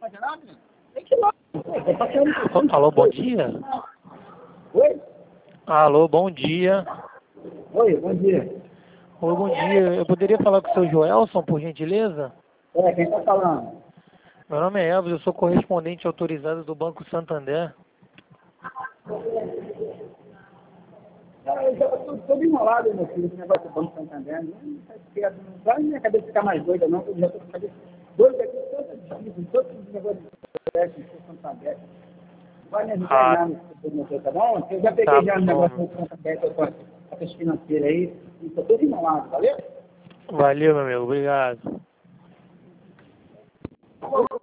fazer nada, menino. Tem que ir lá. Tô passeando. Alô, bom dia? Oi? Alô, bom dia. Oi, bom dia. Oi, bom dia. Eu poderia falar com o seu Joelson, por gentileza? Quem tá falando? Meu nome é Elvis, eu sou correspondente autorizado do Banco Santander. Eu já tô todo enrolado, meu filho, esse negócio do Banco Santander. Não vai minha cabeça ficar mais doida, não, eu já tô com a cabeça doida aqui, todos os negócios de Santander. Vai me ajudar no seu, tá bom? Eu já peguei já no negócio do Santander, com a financeira aí, e tô todo enrolado, valeu? Valeu, meu amigo, obrigado.